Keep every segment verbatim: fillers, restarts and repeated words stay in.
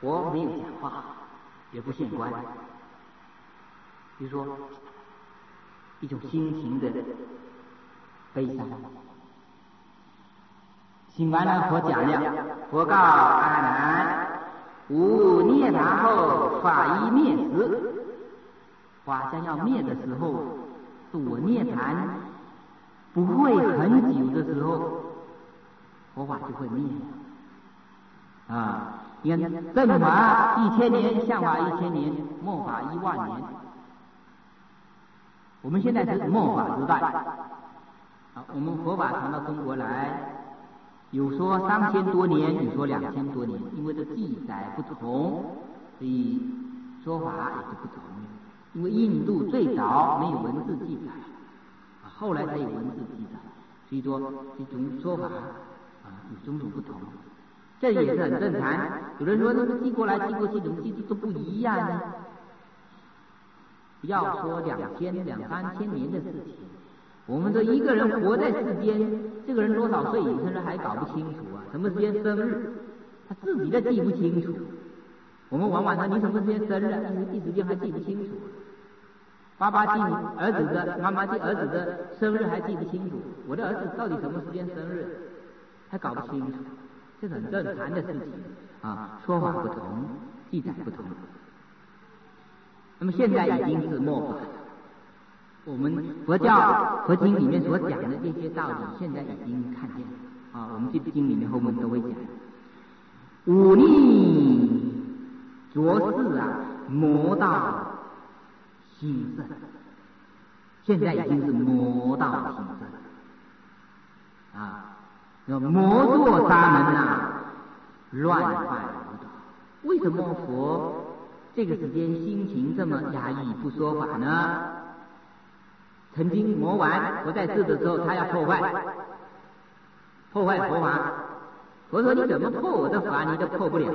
佛没有讲话，也不现观。比如说一种心情的悲伤，醒完了佛讲了，佛告阿难：吾涅槃后，法衣灭时。法将要灭的时候，是我涅槃不会很久的时候，佛法就会灭啊！你看正法一千年，相法一千年，末法一万年。我们现在是末法时代，啊，我们佛法传到中国来，有说三千多年，有说两千多年，因为这记载不同，所以说法也是不同。因为印度最早没有文字记载，啊，后来才有文字记载，所以说这种说法啊有种种不同，这也是很正常。有人说那个寄过来寄过去，怎么寄都不一样呢？不要说两千两三千年的事情，我们这一个人活在世间，这个人多少岁以生日还搞不清楚啊，什么时间生日，他自己都记不清楚。我们往往说你什么时间生日啊，一时间还记不清楚。爸爸记儿子的，妈妈记儿子的生日还记不清楚，我的儿子到底什么时间生日还搞不清楚，这是很正常的事情啊。说法不同，记载不同。那么现在已经是末法，我们佛教佛经里面所讲的这些道理，现在已经看见了啊。我们这经里面后面都会讲，忤逆浊世啊，魔道兴盛，现在已经是魔道兴盛啊！魔作沙门啊，乱犯无道。为什么佛这个时间心情这么压抑不说法呢？曾经魔王佛在世的时候，他要破坏破坏佛法，佛说你怎么破我的法，你都破不了。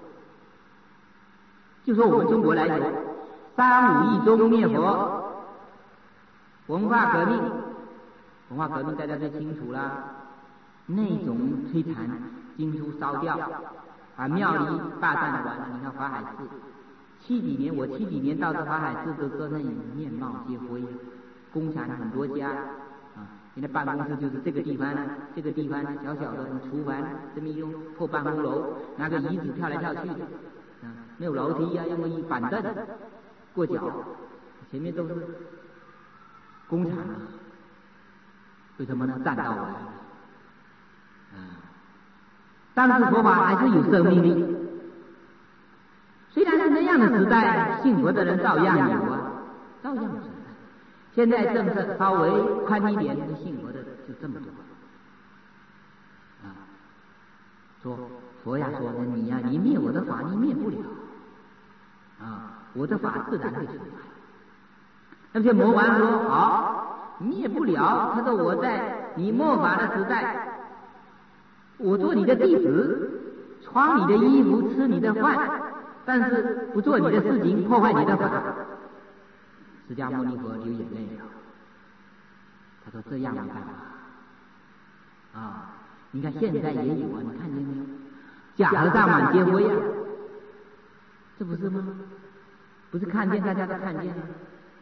就说我们中国来说，三武一宗灭佛，文化革命，文化革命大家都清楚啦，那种摧残，经书烧掉，把庙里霸占完了。你看法海寺，七几年我七几年到这法海寺的时候，那里面貌皆灰，工厂很多家啊，现在办公室就是这个地方呢，这个地方小小的厨房，这么一种破办公楼，拿个椅子跳来跳去的。啊，没有楼梯啊，用一板凳过脚，前面都是工厂啊。为什么呢？占道来了啊！但是佛法还是有生命力。虽然是那样的时代，信佛的人照样有啊，照样存在。现在政策稍微宽一点，信佛的就这么多啊。说佛呀，说你呀，你灭我的法，你灭不了啊，我的法自然会存在。那些魔王说好，灭不了。他说我在你末法的时代，我做你的弟子，穿你的衣服，吃你的饭，但是不做你的事情，破坏你的法。释迦牟尼佛流眼泪了，他说这样没办法啊！你看现在也有啊，你看见没有？假和尚满街灰啊，这不是吗？不是看见，大家都看见了。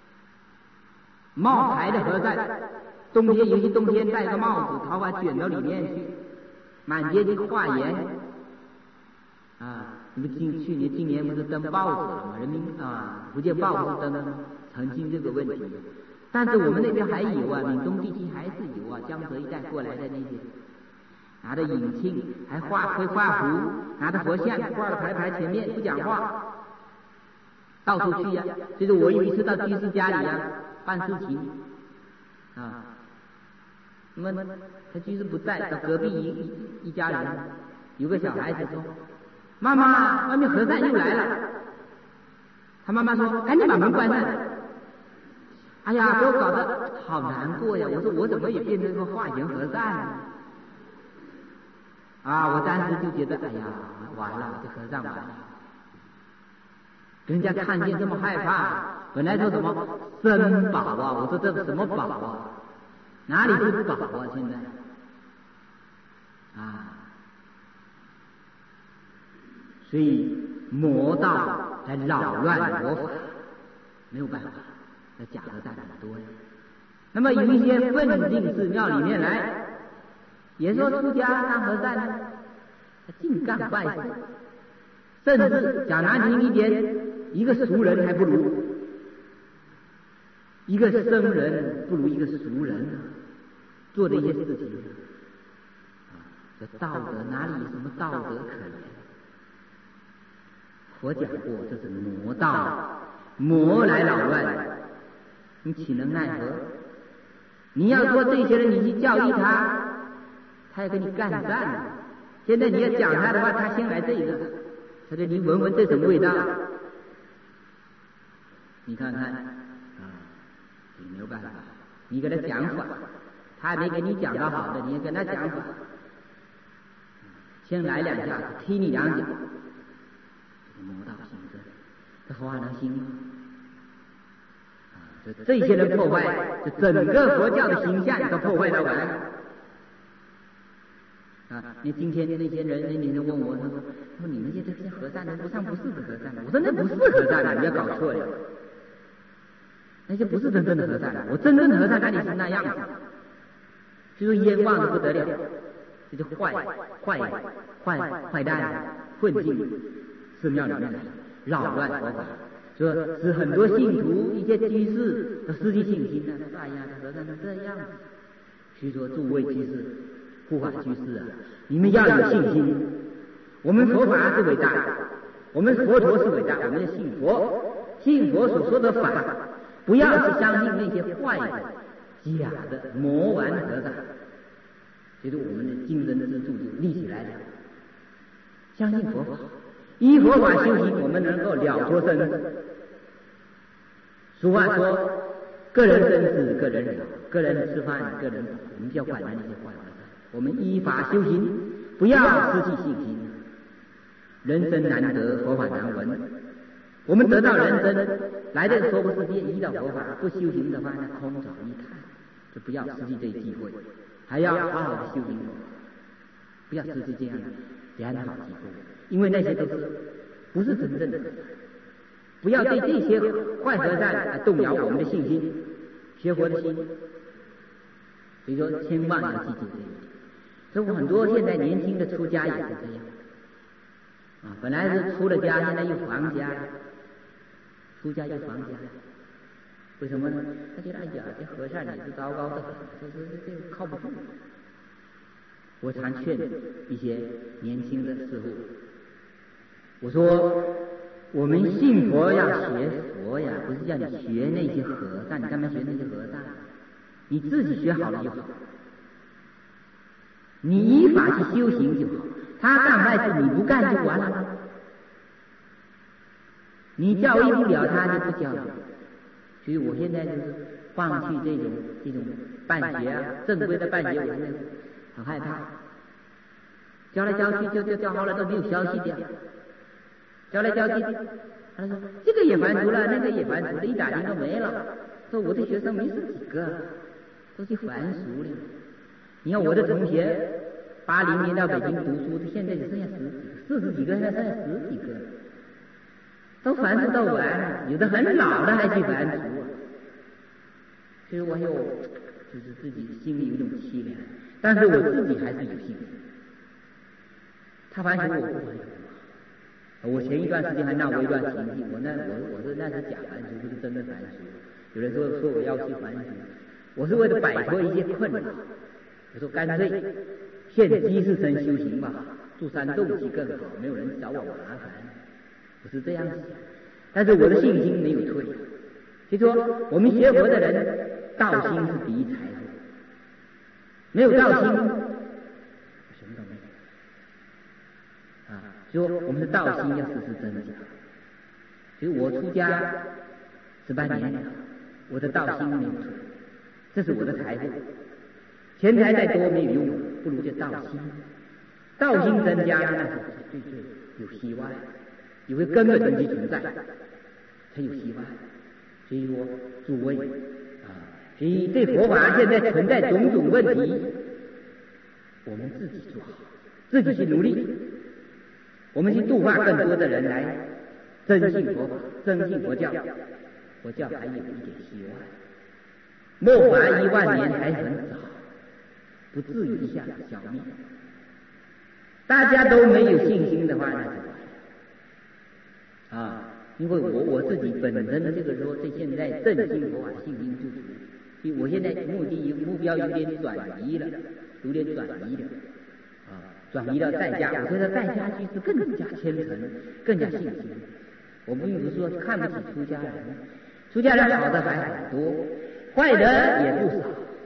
冒牌的和尚，冬天尤其冬天戴个帽子，头发卷到里面去，满街去化缘啊！你们今去年、今年不是登报纸了吗？人民啊，福建报不是登了吗？澄清这个问题。但是我们那边还有啊，闽东地区还是有啊，江浙一带过来的那些。拿着引磬，还画会画符，拿着佛像挂到牌牌前面，不讲话，到处去呀、啊。就是我有一次到居士家里呀、啊、办事情，啊，那么他居士不在，到隔壁一一一家人，有个小孩子说：“妈妈，外面和尚又来了。”他妈妈说：“赶紧把门关上。”哎呀，给我搞得好难过呀！我说我怎么也变成个化缘和尚了？啊！我当时就觉得，哎呀，完了，这和尚完了，人家看见这么害怕，本来说什么珍宝啊，我说这是什么宝啊？哪里是宝啊？现在啊，所以魔道来扰乱佛法，没有办法，那假和尚很多呀。那么有一些奋进寺庙里面来，也说出家当和尚呢，他净干坏事，甚至讲难听一点，一个俗人还不如，一个僧人不如一个俗人做的一些事情啊，这道德哪里有什么道德可言？佛讲过，这是魔道，魔来扰乱，你岂能奈何？你要说这些人，你去教育他，他要跟你干战。现在你要讲他的话，他先来这个，他说你闻闻这什么味道？你看看啊，你没有办法，你给他讲法，他还没给你讲到好的，你要跟他讲法，先来两下，踢你两脚。魔道行真，这佛法能行吗？啊，这这些人破坏，这整个佛教的形象都破坏到完。啊，你今天那些人，那些人问我，他说，他说你们这这些和尚，不上不是的和尚的。我说那不是和尚的，你要搞错了。那些不是真正的和尚的，我真正的和尚哪里是那样子？就是冤枉的不得了，这就坏坏坏坏蛋混进寺庙里面来，扰乱佛法，说使很多信徒、一些居士都失去信心了。他说：“哎呀，这和尚是这样。”所以说，诸位居士、护法居士啊，你们要有信心。我们佛法是伟大的，我们佛陀是伟大，我们要信佛，信佛所说的法，不要去相信那些坏的、假的魔丸和尚。所以说，我们的精神支柱就立起来了，相信佛法。依佛法修行，我们能够了脱生死。俗话说，个人生死个人了，个人吃饭个人饱，我们不要管那些坏和尚。我们依法修行，不要失去信心。人生难得，佛法难闻。我们得到人生，来这个娑婆世界，依到佛法，不修行的话，那空手一叹，就不要失去这个机会，还要好好的修行佛法，不要失去这样的良好机会。因为那些都是不是真正的，不要对这些坏和尚来动摇我们的信心，学佛的心。所以说，千万要记住这一点。所以我很多现在年轻的出家也是这样啊，本来是出了家，现在又还家，出家又还家，为什么呢？他觉得哎呀，这和尚也是糟糕的很，这这这这靠不住。我常劝一些年轻的师父。我说，我们信佛要学佛呀，不是叫你学那些和尚，你干嘛学那些和尚？你自己学好了就好，你依法去修行就好。他干坏事你不干就完了，你教育不了他就不教育。所以我现在就是放弃这种这种办学啊，正规的办学，我现在很害怕，教来教去就就教好了都没有消息的。教来教去，他说这个也还俗了，那个也还俗了，一打听都没了。说我的学生没十几个，都去还俗了。你看我的同学，八零年到北京读书，现在只剩下十几个，四十几个，现在剩下十几个，都还俗到完，有的很老的还去还俗。所以我有，就是自己心里有一种凄凉，但是我自己还是有信心。他还俗，我不还俗。我前一段时间还闹过一段情绪，我那我我说那是假还俗，不是真的还俗。有人说说我要去还俗，我是为了摆脱一些困扰，我说干脆现居士身修行吧，住山洞去更好，没有人找我麻烦，我是这样想。但是我的信心没有退，所以说我们学佛的人，道心是第一财富，没有道心，什么都没有。啊，说我们的道心要时时增加。所以我出家十八年了，我的道心没有退，这是我的财富。钱财再多没有用，不如就道心。道心增加，那是最最有希望，有个根本东西存在，才有希望。所以说，诸位啊，所以对佛法现在存在种种问题，我们自己做好，自己去努力。 我们去度化更多的人来真信佛法，真信佛教，佛教还有一点希望。末法一万年还很早，不至于一下子消灭。大家都没有信心的话，那就完了啊！因为我我自己本身的这个说，这现在正信佛法信心不足，所以我现在目的目标有点转移了，有点转移了啊，转移到在家。我觉得在家居士更加虔诚，更加信心。我并不是说看不起出家人，出家人好的还很多，坏的也不少。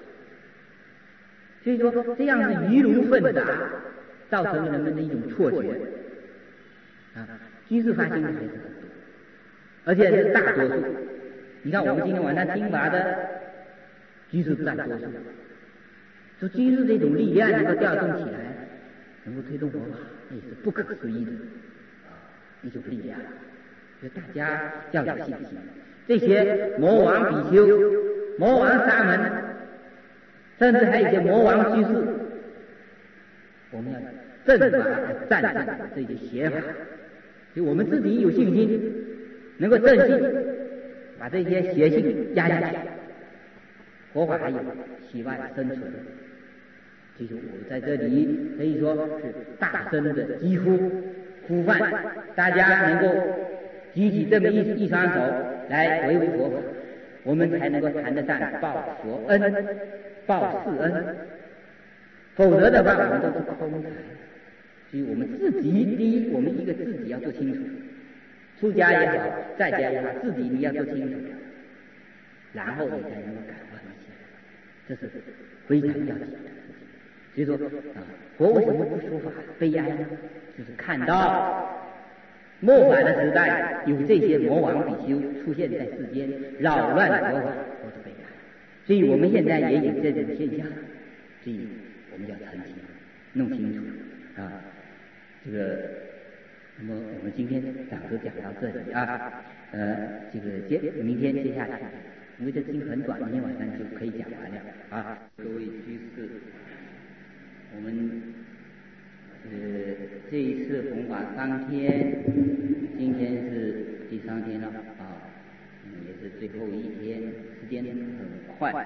所以说这样是鱼龙混杂，造成人们的一种错觉啊。居士发心的还是很多，而且是大多数。你看我们今天晚上听法的居士占多数，说居士这种力量能够调动起来，能够推动佛法，那也是不可思议的一种力量。所以大家要有信心。这些魔王比丘、魔王沙门，甚至还有一些魔王居士，我们要正法战胜这些邪法。所以我们自己有信心，能够正信，把这些邪性压下去，佛法还有希望生存。这就我在这里可以说是大声的疾呼呼唤，大家能够举起这么一一双手来维护佛法，我们才能够谈得上报佛恩、报世恩。否则的话，我们都是空谈。所以我们自己第一，我们一个自己要做清楚，出家也好，在家也好，自己你要做清楚，然后你才能够感化一些，这是非常要紧的事情。所以说啊，佛为什么不说法？悲哀呢？就是看到末法的时代有这些魔王比丘出现在世间，扰乱佛法，我是悲哀。所以我们现在也有这种现象，所以我们要澄清，弄清楚啊。这个，那么我们今天讲就讲到这里啊，呃，这个接明天接下去，因为这经很短，明天晚上就可以讲完了啊。各位居士，我们呃这一次弘法三天，今天是第三天了啊，嗯，也是最后一天，时间很快。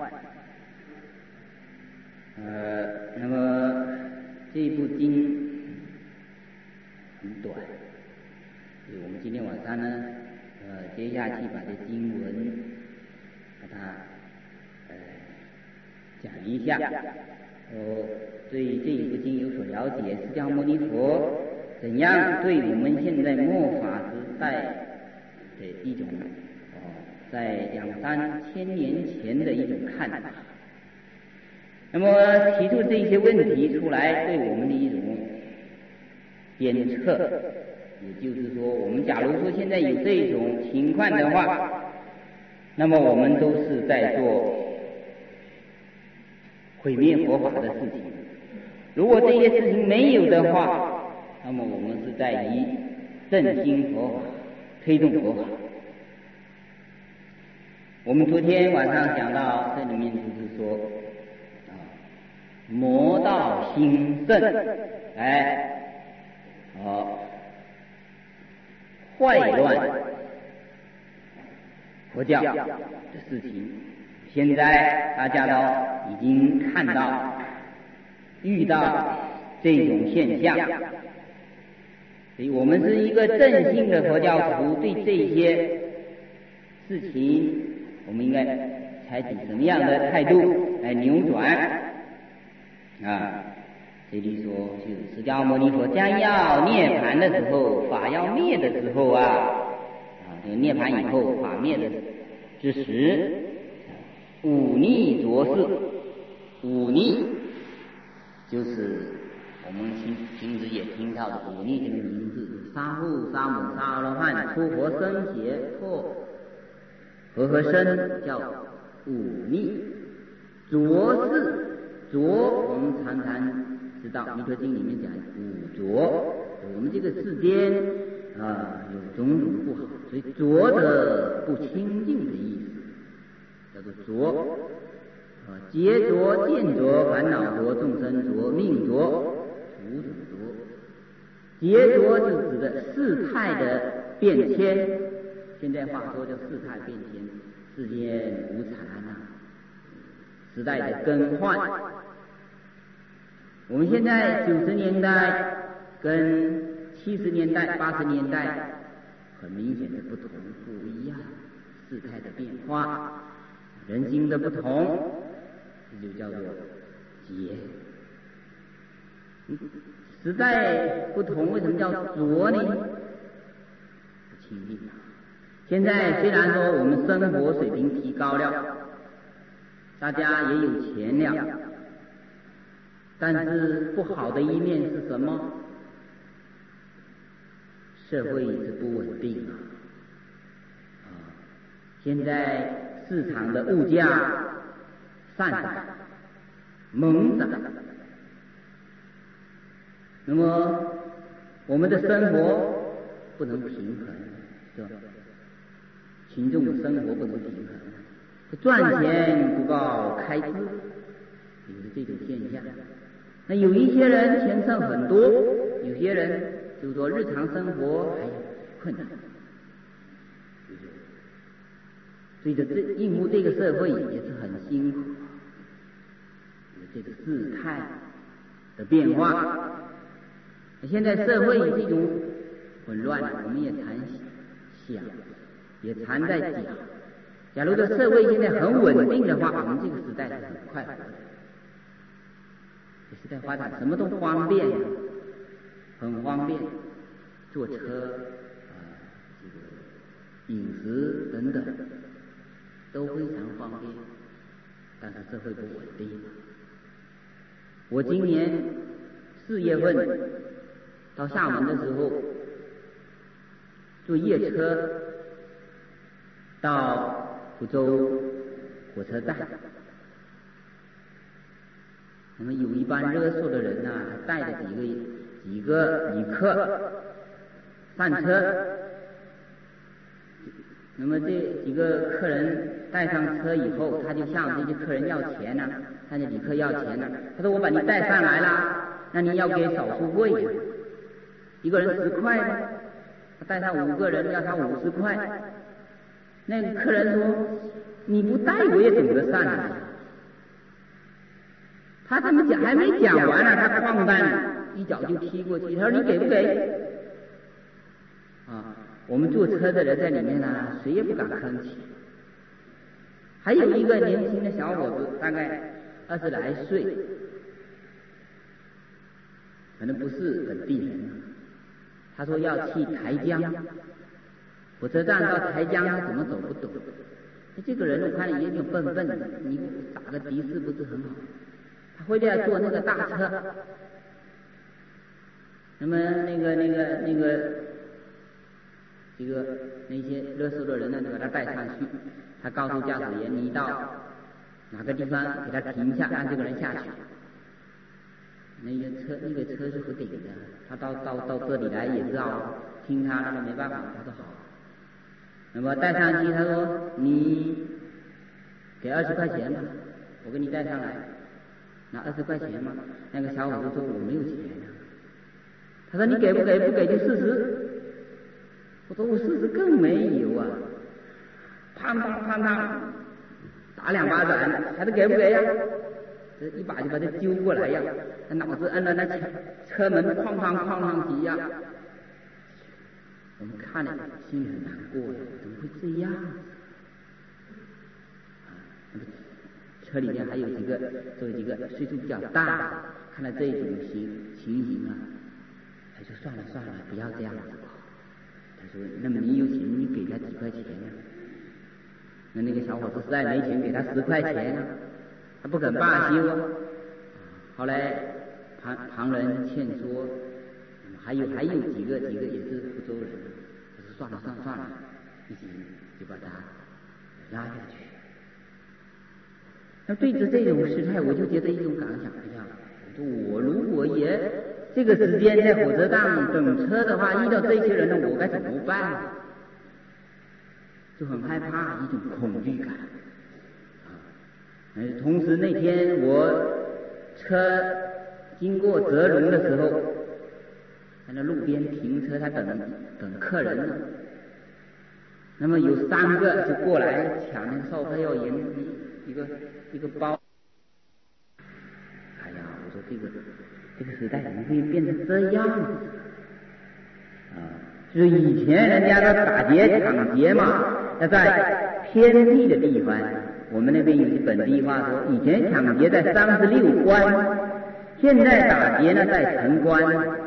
呃，那么这一部经很短，所以我们今天晚上呢，呃，接下去把这经文把它呃讲一下。我对这一部经有所了解，释迦牟尼佛怎样对我们现在末法时代的一种哦，在两三千年前的一种看法。那么提出这些问题出来，对我们的一种鞭策，也就是说，我们假如说现在有这种情况的话，那么我们都是在做毁灭佛法的事情。如果这些事情没有的话，那么我们是在于振兴佛法，推动佛法。我们昨天晚上讲到这里面就是说啊，魔道兴盛，哎。哦，坏乱佛教的事情，现在大家都已经看到、遇到这种现象，所以我们是一个正信的佛教徒，对这些事情，我们应该采取什么样的态度来扭转啊？这里说，就释迦牟尼佛将要涅槃的时候，法要灭的时候啊，啊，这个涅槃以后法灭的之时，忤逆浊世，忤逆就是我们平平时也听到的忤逆这个名字，杀父杀母杀阿罗汉，出佛生邪破和合身，叫忤逆。浊世，浊我们常常知道《弥陀经》里面讲五浊，我们这个世间啊有种种不好，所以浊的不清净的意思，叫做浊啊，劫浊、见浊、烦恼浊、众生浊、命浊、五种浊。劫浊就指指的事态的变迁。现在话说叫事态变迁，世间无常啊，时代的更换。我们现在九十年代跟七十年代、八十年代很明显的不同，不一样，事态的变化，人心的不同，这就叫做劫。时代不同，为什么叫浊呢？不清净啊！现在虽然说我们生活水平提高了，大家也有钱了，但是不好的一面是什么？社会是不稳定啊！啊，现在市场的物价上涨、猛涨，那么我们的生活不能平衡，是吧？群众的生活不能平衡，赚钱不够开支，有这种现象。那有一些人钱剩很多，有些人就是说日常生活还困难，所以这应付这个社会也是很辛苦。这个事态的变化，现在社会这种混乱，我们也常想，也常在讲。假如这社会现在很稳定的话，我们这个时代是很快活的。这时代发展什么都方便，很方便，坐车啊、呃，这个饮食等等都非常方便，但是社会不稳定。我今年四月份到厦门的时候，坐夜车到福州火车站，那么有一班热瘦的人呐、啊，带着几个几个旅客上车，那么这几个客人带上车以后，他就向这些客人要钱呢、啊，向这旅客要钱呢、啊。他说：“我把你带上来了，那你要给少数费呀，一个人十块呢，他带上五个人要他五十块。”那个客人说：“你不带我也懂得上来。”他这么讲还没讲完呢、啊，他哐当一脚就踢过去。他说：“你给不给？”啊，我们坐车的人在里面呢、啊，谁也不敢吭气。还有一个年轻的小伙子，大概二十来岁，可能不是本地人。他说要去台江，火车站到台江，他怎么走不懂。这个人我看了也挺笨笨的，你打个的士不是很好。他回来坐那个大车，那么那个那个那个这个那些热搜的人呢，就把他带上去。他告诉驾驶员：“你到哪个地方给他停下，让这个人下去。”那个车那个车是不顶的，他到到到这里来也知道听他的，没办法。他说好。那么带上去，他说：“你给二十块钱吧，我给你带上来。”拿二十块钱吗？那个小伙子说：“我没有钱啊。”他说：“你给不给？不给就四十。”我说：“我四十更没有啊！”砰砰砰砰，打两巴掌，他说：“给不给呀？”这一把就把他揪过来呀，他脑子按到那车车门哐哐哐哐几呀。我们看了心里很难过呀，怎么会这样？车里面还有几个，作为几个岁数比较大，看到这种情情形啊，他说算了算了，不要这样子吧。他说：“那么你有钱，你给他几块钱啊？”那那个小伙子实在没钱，给他十块钱啊，他不肯罢休啊。后来旁旁人劝说，还有还有几个几个也是福州人，他说算了算了算了，一起就把他拉下去。那对着这种事态，我就觉得一种感想，哎呀，我说我如果也这个时间在火车站等车的话，遇到这些人呢，我该怎么办？就很害怕，一种恐惧感。嗯，同时那天我车经过泽龙的时候， 在那路边停车，他等等客人呢。那么有三个就过来抢那个售票要银一个一个包。哎呀，我说这个这个时代怎么会变成这样子啊？就是以前人家的打劫抢劫嘛，要在偏僻的地方。我们那边有句本地话说，以前抢劫在三十六关，现在打劫呢在城关。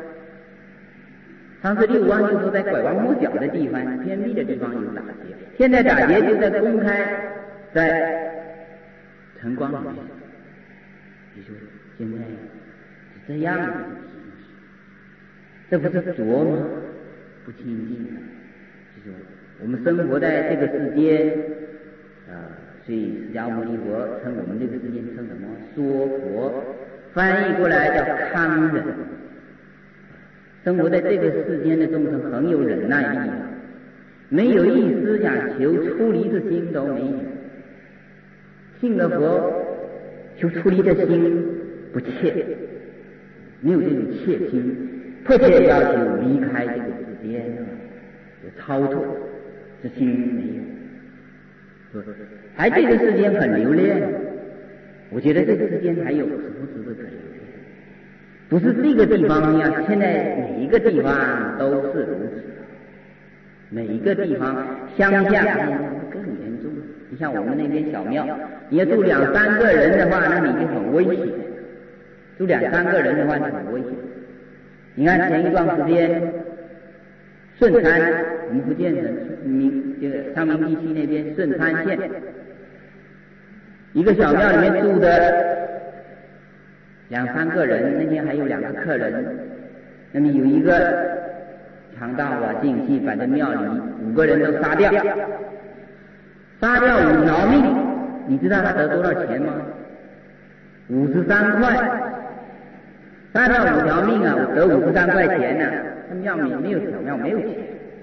三十六关就是说在拐弯抹角的地方、偏僻的地方有打劫，现在打劫就在公开，在城关里面。你说现在是这样的，这不是浊吗？不清净的。就说我们生活在这个世间啊。所以释迦牟尼佛称我们这个世界称什么？娑婆，翻译过来叫康忍。生活在这个世间的众生很有忍耐力，没有一丝想求出离的心都没有。信了佛，求出离的心不切，没有这种切心，迫切要求离开这个世间，有超脱之心没有。还这个世间很留恋，我觉得这个世间还有什么值得可留恋？不是这个地方呀，现在每一个地方都是如此，每一个地方乡下更严重。你像我们那边小庙，你要住两三个人的话，那你就很危险。住两三个人的话，就很危险。你看前一段时间，顺山，我们福建省明这个昌明地区那边顺山县，一个小庙里面住的两三个人，那天还有两个客人，那么有一个强盗啊进去把这庙里五个人都杀掉，杀掉五条命，你知道他得多少钱吗？五十三块，杀掉五条命啊，得五十三块钱呢、啊。他庙里没有小庙，没有钱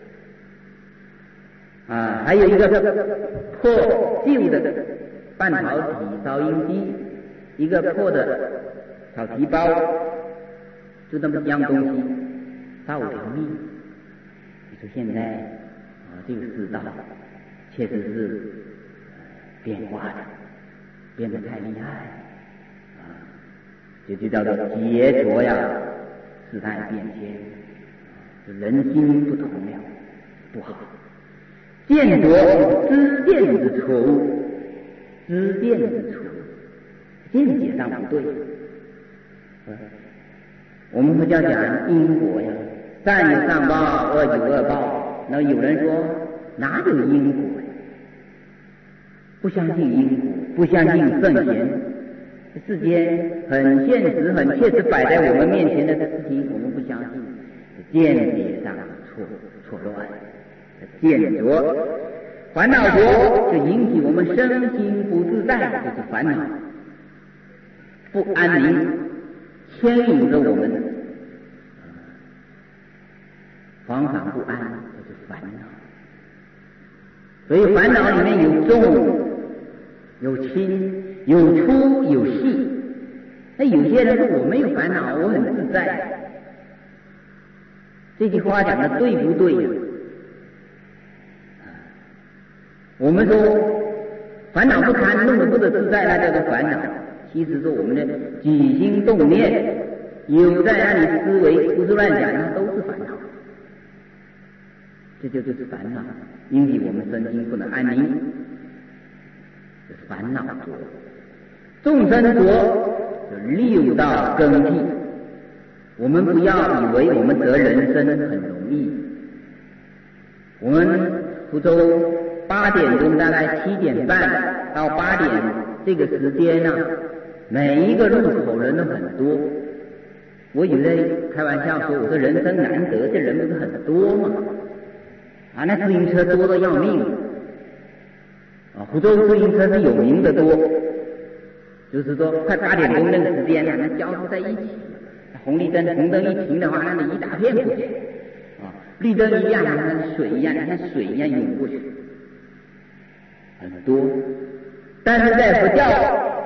啊。还有一个破旧的半导体烧音机，一个破的小提包，就这么样东西，杀五条命。你说现在啊，这个世道确实是变化的，变得太厉害啊，这就叫做劫浊呀，时代变迁。人心不同了，不好。见着知见之错误，知见之错误，见解上不对。我们佛教讲因果呀，善有善报，恶有恶报。那有人说哪有因果呀？不相信因果，不相信圣贤。世间很现实、很切实摆在我们面前的事情，我们不相信。见解上错错乱，见着烦恼着，就引起我们身心不自在，就是烦恼不安宁，牵引着我们惶惶不安，就是烦恼。所以烦恼里面有重有轻，有粗有细。那有些人说我没有烦恼，我很自在。这句话讲的对不对呀？我们说烦恼不堪，弄得不得自在，那叫做烦恼。其实说我们的起心动念，有在那里思维，胡思乱想，那都是烦恼。这就就是烦恼，引起我们身心不能安宁，是烦恼浊。众生浊就六道更替。我们不要以为我们得人生很容易。我们福州八点钟，大概七点半到八点这个时间呢、啊，每一个入口人都很多。我有在开玩笑说，我说人生难得，这人不是很多吗？啊，那自行车多得要命啊！福州自行车是有名的多，就是说快八点钟那个时间呢、啊，那交织在一起。红绿灯，红灯一停的话，那里一大片过去啊；绿灯一亮，像水一样，像水一样涌过去，很多。但是在佛教，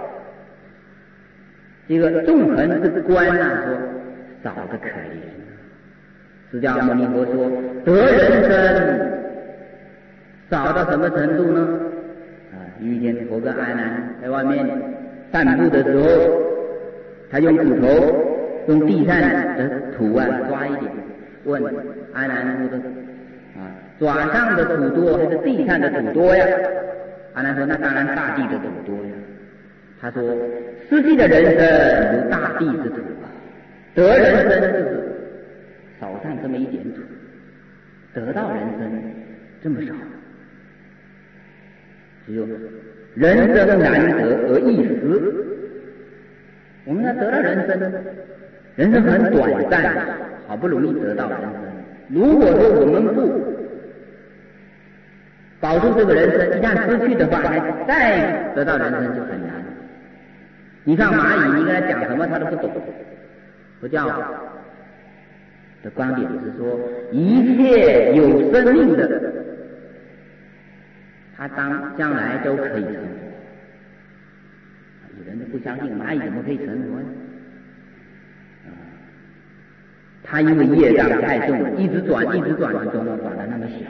这个纵横之观啊，说少得可怜。 释迦牟尼佛说，得人身少到什么程度呢？啊，有一天我跟阿难在外面散步的时候，他用骨头用地上的土啊抓一点，问阿难说的啊，爪上的土多还是地上的土多呀？阿难说，那当然大地的土多呀。他说，实际的人生如大地之土啊，得人生就是少上这么一点土，得到人生这么少。只有人生难得而易失，我们要得到人生，人生很短暂，好不容易得到人生。如果说我们不保住这个人生，一旦失去的话，再得到人生就很难。你看蚂蚁，你跟他讲什么他都不懂。佛教的观点是说，一切有生命的，他当将来都可以成佛。有人不相信蚂蚁怎么可以成佛呢？啊，他因为业障太重了，一直转一直转，转了转的那么小。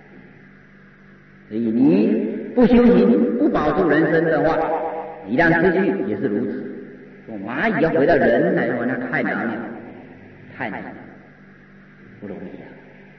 所以你不修行，不保住人生的话，一旦失去也是如此。蚂蚁要回到人来的话，那太难了，太难了，不容易啊！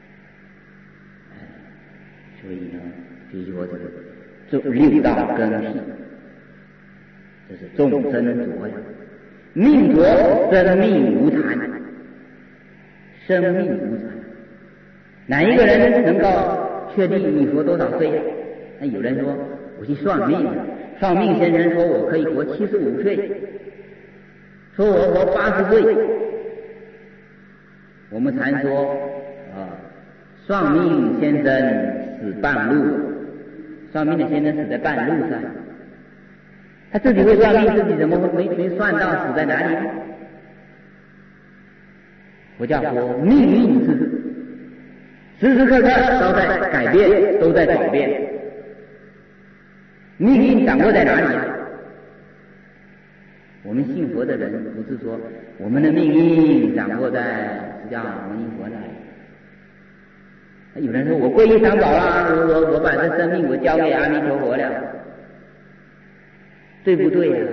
所以呢，比如说这个六道更替，这是众生浊呀，命浊生命无常，生命无常。哪一个人能够确定你活多少岁呀？那有人说我去算命，算命先生说我可以活七十五岁。说我活八十岁，我们常说啊，算命先生死半路，算命的先生死在半路上，他自己会算命，自己怎么会没没算到死在哪里呢？佛教说命运是时时刻刻都在改变，都在转变，命运掌握在哪里啊？我们信佛的人不是说我们的命运掌握在释迦牟尼佛那里。有人说我皈依三宝啦，我我我把这生命我交给阿弥陀佛了，对不对呀、啊？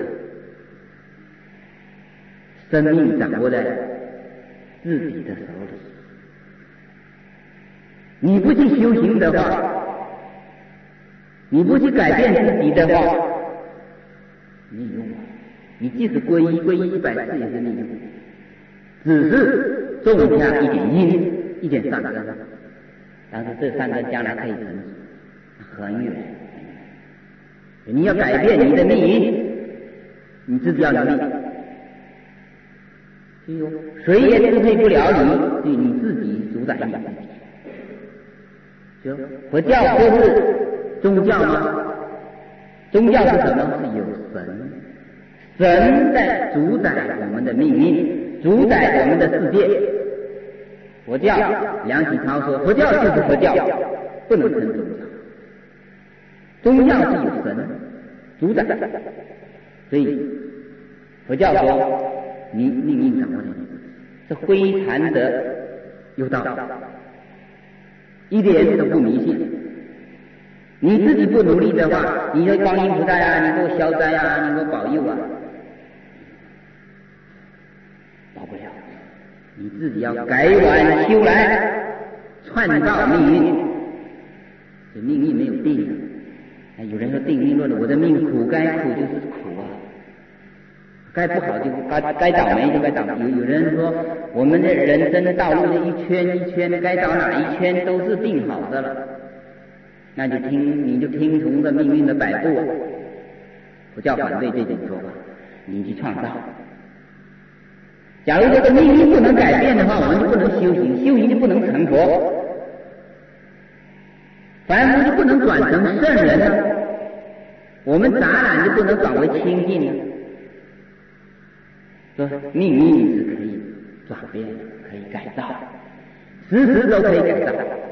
生命掌握在自己的手里，你不去修行的话，你不去改变自己的话，没用。你即使皈依皈依一百次也是没用，只是种下一点因，一点善根，但是这善根将来可以成熟很远。你要改变你的命运，你自己要努力。谁也支配不了你，对你自己主宰你自己。就佛教就是宗教吗？宗教是什么？是有神。神在主宰我们的命运，主宰我们的世界。佛教，梁启超说，佛教就是佛教，不能称宗教。宗教是有神主宰，所以佛教说，你命运掌握在你，是非常的有道理，一点都不迷信。你自己不努力的话，你说观音菩萨啊，你给我消灾啊，你给我保佑啊，保不了。你自己要改碗修来，创造命运。这命运没有定啊！有人说定命论了，我的命苦，该苦就是苦啊，该不好就该该倒霉就该倒霉。有有人说我们的人生的道路的一圈一圈，该到哪一圈都是定好的了。那就听你就听从着命运的摆布啊！佛教反对这种说法，你去创造。假如这个命运不能改变的话，我们就不能修行，修行就不能成佛，凡夫就不能转成圣人呢、啊，我们杂染就不能转为清净呢、啊。说命运是可以转变的，可以改造，时时都可以改造。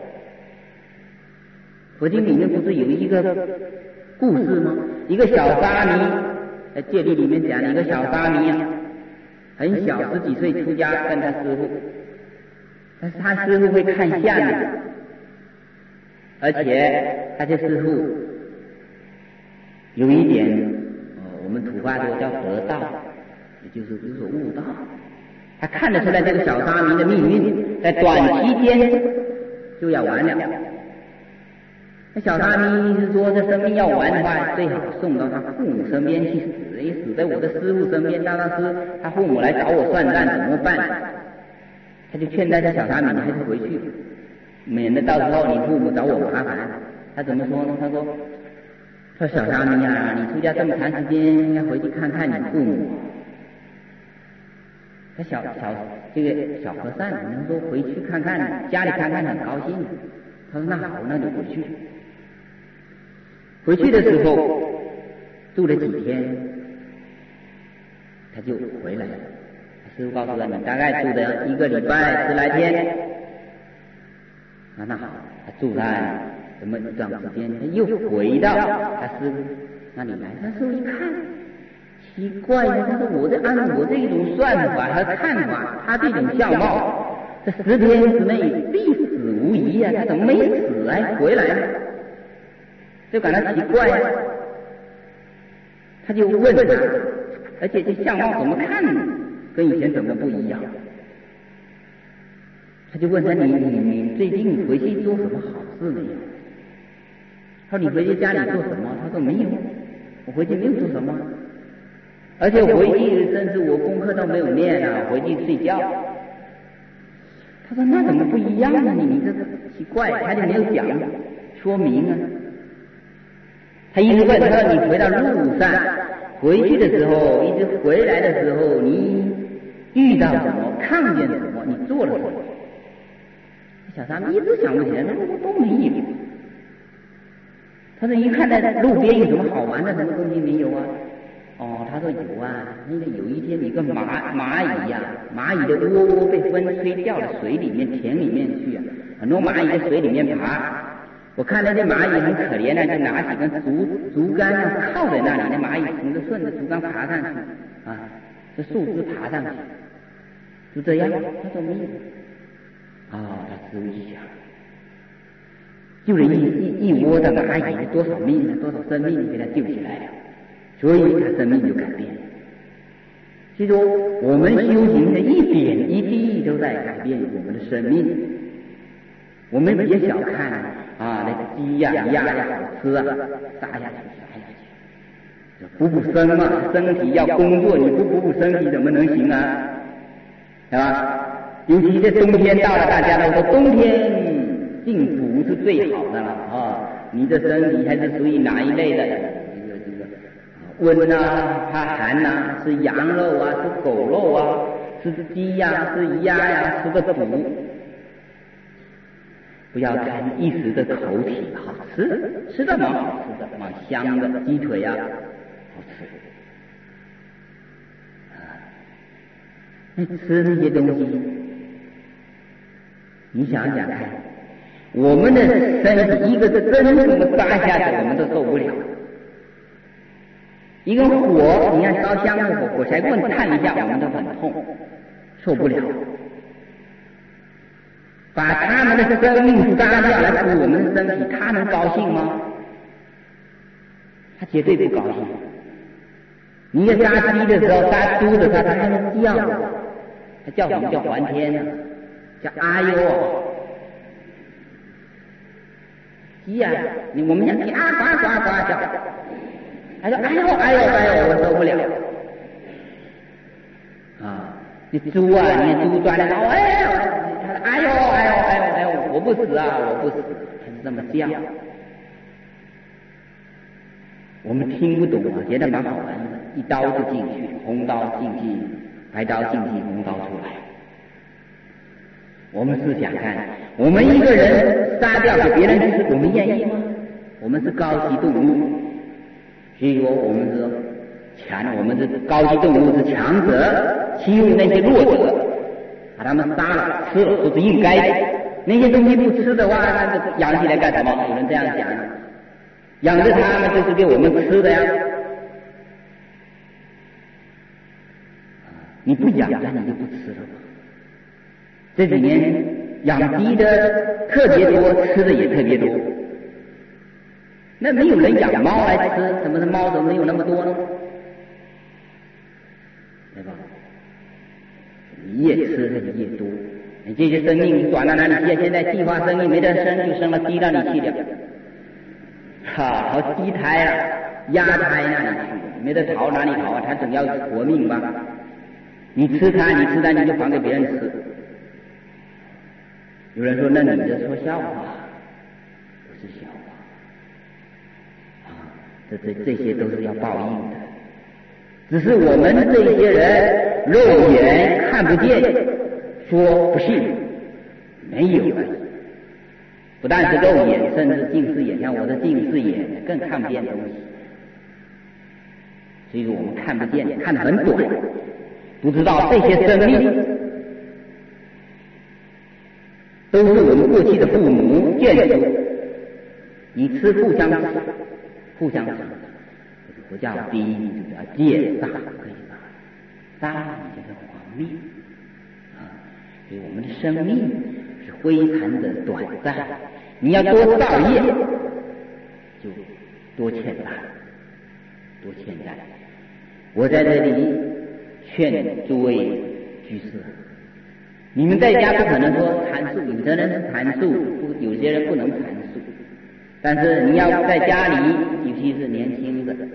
佛经里面不是有一个故事吗？一个小沙弥，在戒律里面讲的一个小沙弥啊，很小十几岁出家，跟他师父但是他师傅会看相的，而且他这师傅有一点，呃，我们土话说叫得道，也就是有所悟道。他看得出来这个小沙弥的命运在短期间就要完了。那小沙弥是说，这生命要完的话，最好送到他父母身边去死，也死在我的师傅身边。当他师他父母来找我算账怎么办？他就劝他这小沙弥，你还是回去，免得到时候你父母找我麻烦。他怎么说呢？他说：“说小沙弥啊，你出家这么长时间，应该回去看看你父母。”他小小这个小和尚，能说回去看看，家里看看很高兴。他说：“那好，那就回去。”回去的时候住了几天，他就回来了。师父告诉他，你大概住的一个礼拜十来天。啊，那好，他住在这么一段时间，他又回到他师父那里来。他师父一看，奇怪了，他说我这按我这种算法和看法，他这种相貌，这十天之内必死无疑啊，他怎么没死还回来呢？就感到奇怪，他就问他，而且这相貌怎么看跟以前怎么不一样？他就问他，你你你最近回去做什么好事没有？他说你回去家里做什么？他说没有，我回去没有做什么，而且我回去甚至我功课都没有念啊，回去睡觉。他说那怎么不一样呢？你你这奇怪，他就没有讲说明啊。他一直问他说，你回到路上回去的时候，一直回来的时候，你遇到什么，看见什么，你做了什么？小沙弥一直想不起来，他说我都没有。他说一看在路边有什么好玩的什么东西没有啊？哦，他说有啊，那个有一天一个蚂蚂蚁呀、啊，蚂蚁的窝窝被风吹掉了水里面、田里面去啊，很多蚂蚁在水里面爬。我看那些蚂蚁很可怜的，就拿几根竹竹竿啊靠在那里，那蚂蚁从着顺着竹竿爬上去啊，这树枝爬上去，就这样。他说没有。啊、哦，他师父一想，救了一一一窝的蚂蚁，多少命啊，多少生命给他救起来了，所以他生命就改变了。所以说，我们修行的一点一滴都在改变我们的生命。我们别小看啊，那个鸡呀、鸭呀好吃啊，杀下去杀下去，补补身嘛，身体要工作，你不补补身体怎么能行啊？是吧？尤其这冬天到了，大家都说冬天进补是最好的了啊！你的身体还是属于哪一类的？这个这个温啊，怕寒呐、啊，吃羊肉啊，吃狗肉啊，吃鸡呀、啊，吃鸭呀、啊，吃个补。不要看一时的口体好吃，吃的蛮好吃的，蛮香的，鸡腿啊好吃。啊，那吃那些东西，你想想看，我们的身体一个针这么扎下去，我们都受不了。一根火，你看烧香的火，火柴棍探一下，我们都很痛，受不了。把他们的生命杀掉来补我们的身体，他能高兴吗？他绝对不高兴。你要杀鸡的时候，杀猪的时候，他还能叫，他叫什么叫还天呢？叫哎呦！鸡呀、啊，你我们像鸡啊呱呱呱叫，他说哎呦哎呦哎呦，我受不了。啊，你猪啊，你猪转来了，哎呦！哎呦哎呦哎呦哎呦！我不死啊，我不死，他是这么叫。我们听不懂啊，觉得蛮好玩的，一刀就进去，红刀进去，白刀进去，红刀出来。我们试想看，我们一个人杀掉给别人吃，我们愿意吗？我们是高级动物，所以说我们是强，我们是高级动物，是强者，欺负那些弱者。把他们杀了吃了都是应该的，那些东西不吃的话，那就养起来干什么？有人这样讲，养着他们就是给我们吃的呀。你不养它，你就不吃了。这几年养鸡的特别多，吃的也特别多。那没有人养猫来吃，怎么的猫怎么没有那么多呢？对吧？你越吃它就越多，你这些生命转到哪里去？现在计划生育没得生，就生了鸡那里去了，哈，好鸡胎啊，鸭胎那里去，没得逃哪里逃啊？它总要活命吧？你吃它，你吃它，你就还给别人吃。有人说，那你这说笑话，不是笑话啊！这这这些都是要报应的，只是我们这些人肉眼看不见，说不信，没有而已。不但是肉眼，甚至近视眼，像我的近视眼更看不见东西。所以说我们看不见，看得很短，不知道这些生命都是我们过去的父母眷属，以吃互相吃，互相吃，不叫第一，就叫戒杀，可以吧？杀就是亡命啊！所以我们的生命是非常的短暂，你要多造业，就多欠债，多欠债。我在这里劝诸位居士，你们在家不可能说禅素，有的人是禅素，有些人不能禅素，但是你要在家里，尤其是年轻的，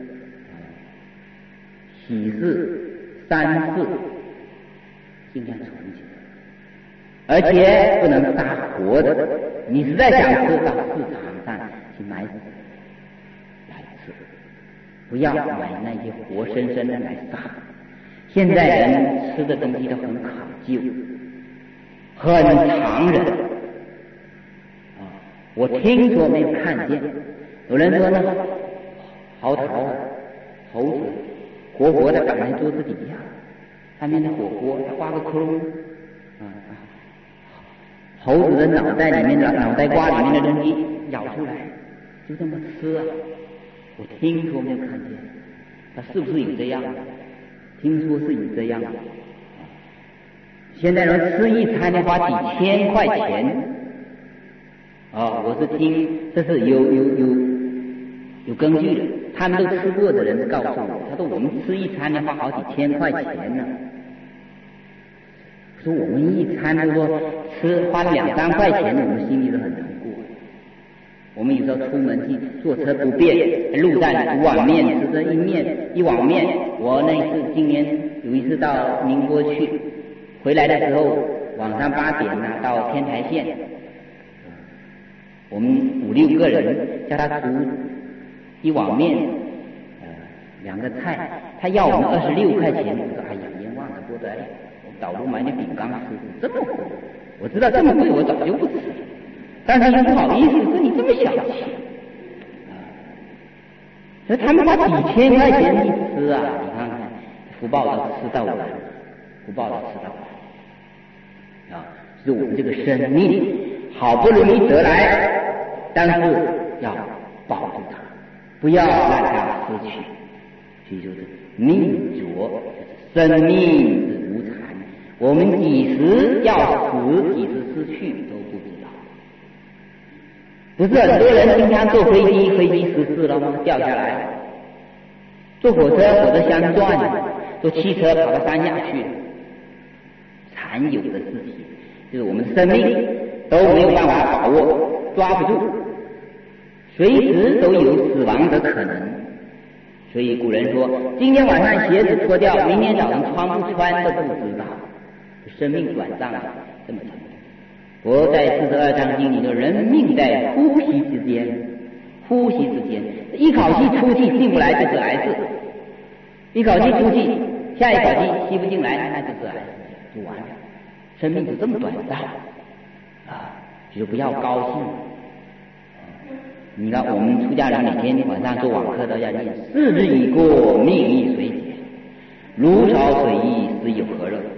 喜事、三事尽量存起来，而且不能杀活的。你实在想吃，到市场上去买来吃，不要买那些活生生的来杀。现在人吃的东西都很考究，很残忍啊！我听说没有看见，有人说呢，猴桃啊，猴子活活的赶在桌子底下，上面的火锅它挖个窟窿啊，猴子的脑袋里面的脑袋瓜里面的东西咬出来，就这么吃啊！我听说没有看见，它是不是有这样？听说是有这样。现在人吃一餐得花几千块钱啊！我是听这是有有有有根据的，他们都吃过的人告诉我，他说我们吃一餐得花好几千块钱呢。说我们一餐就说吃花了两三块钱，我们心里都很难过。我们有时候出门去坐车不便，路上煮碗面，吃这一面一碗面。我那次今年有一次到宁波去，回来的时候晚上八点呢、啊、到天台县，我们五六个人叫他煮一碗面，呃两个菜，他要我们二十六块钱。我说哎呀，冤枉的不得了，我倒不买点饼干吃，这么贵，我知道这么贵我早就不吃了，但是又不好意思说你这么小气啊！所以他们花几千块钱一吃啊，你看看福报都吃到了，福报都吃到了啊！是我们这个生命好不容易得来，但是要保住它，不要让它失去。所以就是命浊，生命之无常，我们几时要死，几时失去都不知道。不是很多人经常坐飞机，飞机失事了吗？掉下来；坐火车，火车相撞；坐汽车跑到山下去。常有的事情，就是我们生命都没有办法把握，抓不住，随时都有死亡的可能。所以古人说，今天晚上鞋子脱掉，明天早上穿不穿都不知道。生命短暂了，这么长。佛在四十二章经里说，人命在呼吸之间，呼吸之间，一口气出去进不来就是癌症，一口气出去，下一口气吸不进来，那就是癌症，就完了。生命就这么短暂啊，就不要高兴。你看，我们出家人每天晚上做网课都要念：四日已过，命亦随减，如潮水易，时有何乐？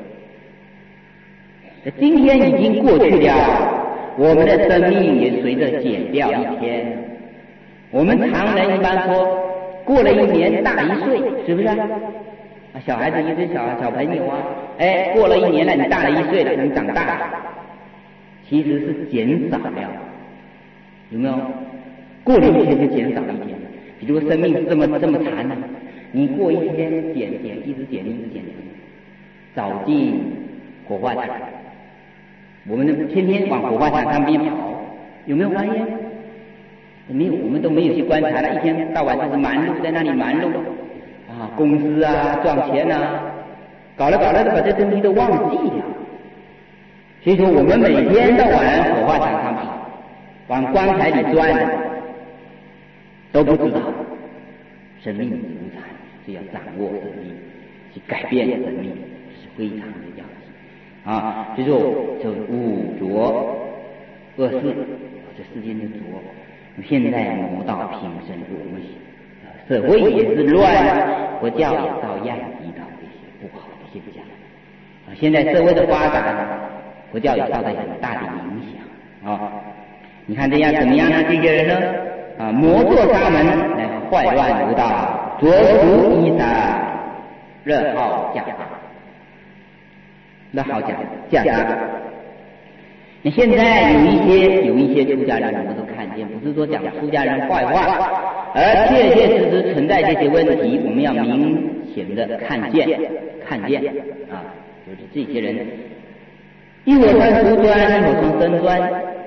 今天已经过去了，我们的生命也随着减掉一天。我们常人一般说，过了一年大一岁，是不是啊？小孩子一个小小朋友啊，哎，过了一年了，你大了一岁了，你长大了。 其实是减少了，有没有？过了一天就减少一天。比如生命这么这么长呢、啊，你过一天减减，一直减一直减，早进火化场，我们天天往火化场上面跑，有没有发现？没有，我们都没有去观察了，一天到晚都是忙碌在那里忙碌啊，公司啊，赚钱啊，搞了搞了都把这东西都忘记了。所以说，我们每天到晚火化场上跑，往棺材里钻，都不知道生命无常，所以要掌握生命，去改变生命是非常的要紧啊。所以说，这五浊恶世，这世间的浊。现在魔道平生入微，社会也是乱，佛教也照样遇到这些不好的现象。啊，现在社会的发展，佛教也受到很大的影响啊。你看这样怎么样呢？这些人呢，啊，魔作沙门，来坏乱无道，着俗衣裳，热好嫁杀，热好嫁嫁杀。那现在有一些有一些出家人，我们都看见，不是说讲出家人坏话，而确确实实存在这些问题，我们要明显的看见，看见啊，就是这些人一会儿穿俗装，一会儿穿僧装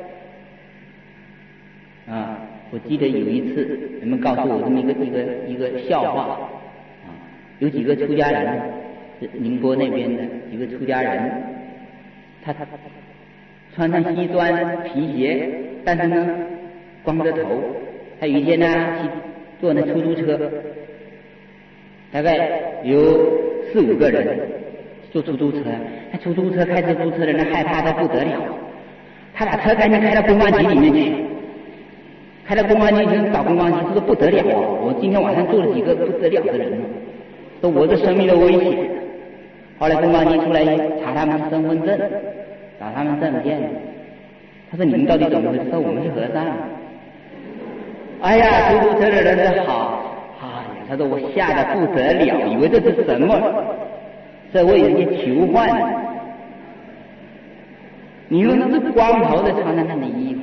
啊。我记得有一次，人们告诉我这么一个一个一个笑话啊，有几个出家人，是宁波那边的几个出家人，他他他。穿上西装皮鞋，但是呢光着头。他有一天呢去坐那出租车，大概有四五个人坐出租车，那出租车开出租车的人害怕的不得了，他把车赶紧开到公安局里面去，开到公安局去找公安局，这个不得了啊！我今天晚上坐了几个不得了的人，都我这生命的危险。后来公安局出来查他们身份证。找他们证件，他说你们到底怎么回事？说我们是和尚。哎呀，出租车的人说好，哎呀，他说我吓得不得了，以为这是什么？社会有些囚犯。你说这光头的穿上他的衣服，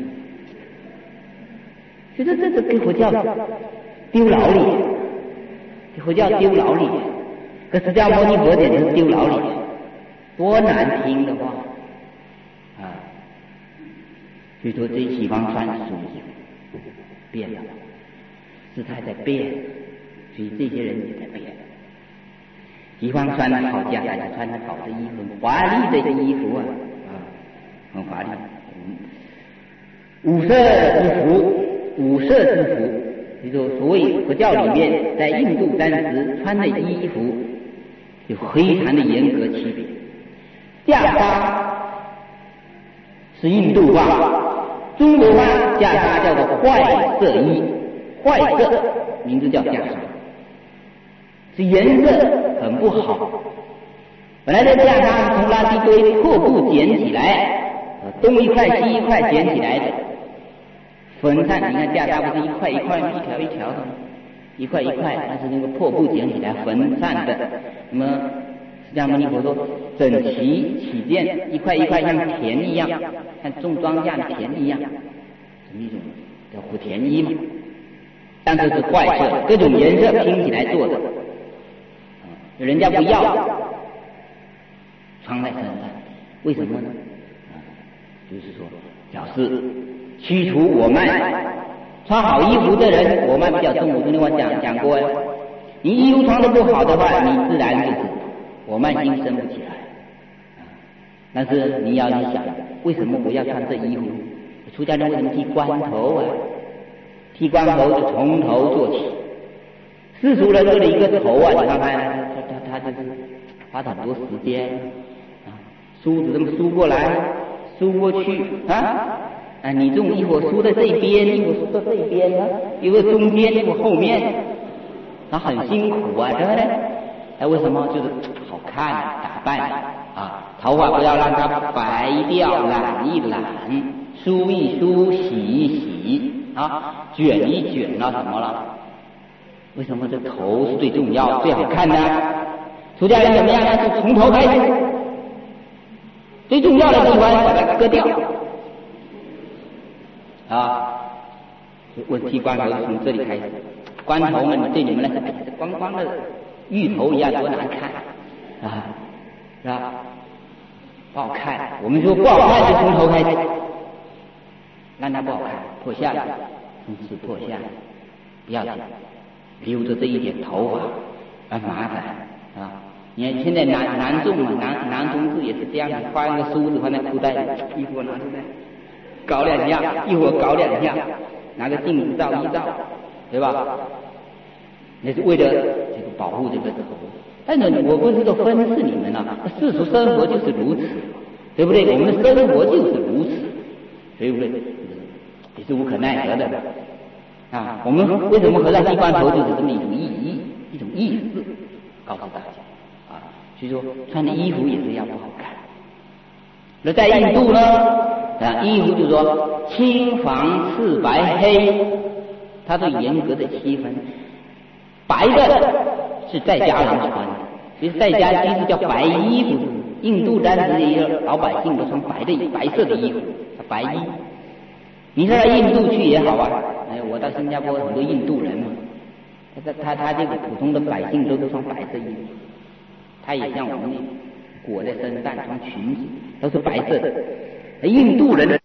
觉得这是给佛教丢老脸，给佛教丢老脸，给释迦牟尼佛简直是丢老脸，多难听的话。所以说，这西方穿书变了，时代在变，所以这些人也在变。西方穿的好家伙，穿的好的衣服，华丽的衣服啊，啊，很华丽。五色之服，五色之服，就说所谓佛教里面，在印度当时穿的衣服有非常的严格区别。袈裟是印度话。中国话袈裟叫做坏色衣，坏色名字叫袈裟，这颜色很不好。本来这袈裟是从垃圾堆破布捡起来，东一块西一块捡起来的，分散。你看袈裟不是一块一块、一条一条的，一块一块，那是那个破布捡起来分散的。那么释迦牟尼佛说，整齐起见，一块一块像田一样，像种庄稼的田一样，什么一种叫莆田衣嘛？但是是坏色，各种颜色拼起来做的，人家不要，穿在身上，为什么呢？就是说，表示驱除我慢。穿好衣服的人，我慢比较重。我昨天我讲讲过呀，你衣服穿得不好的话，你自然就是我慢心生不起来。但是你要去想，为什么我要穿这衣服？出家人为什么剃光头啊？剃光头就从头做起。世俗人为了一个头啊，你看看，他他他就是花很多时间啊，梳子这么梳过来，梳过去啊。啊，你这种衣服梳在这边，衣服梳到这边啊，一个中间，一个后面，他很辛苦啊，对不对？哎，为什么？就是好看打扮啊，头发不要让它白掉，染一染，梳一梳，洗一洗啊，卷一卷了什么了？为什么这头是最重要、最好看的？出家人怎么样呢？就从头开始，最重要的地方把它割掉。 啊。问剃光头从这里开始，光头们对你们来说，这光光的芋头一样多难看啊，是吧？不好看。我们说不好看就从头开始，让它不好看，破相，从此破相，不要紧，留着这一点头发，很麻烦啊。你看现在男男众嘛，男男同志也是这样子，放一个梳子放在裤袋里，衣服拿出来搞两下，一会儿搞两下，拿个镜子照一照，对吧？那是为了这个保护这个头。但是我不是说分斥你们啊，世俗生活就是如此，对不对？我们的生活就是如此，对不对？也是无可奈何的啊。我们为什么和尚剃光头，就是这么一种意义，一种意思，告诉大家。所以说穿的衣服也是要不好看。那在印度呢，啊，衣服就是说青黄赤白黑，它都严格的区分。白的是在家人穿的，其实在家其实叫白衣服。印度当时的一个老百姓都穿白的白色的衣服，白衣。你说到印度去也好啊，哎，我到新加坡很多印度人嘛，他他他这个普通的百姓都是穿白色衣服。他也像我们裹在身上穿裙子，都是白色的。印度人的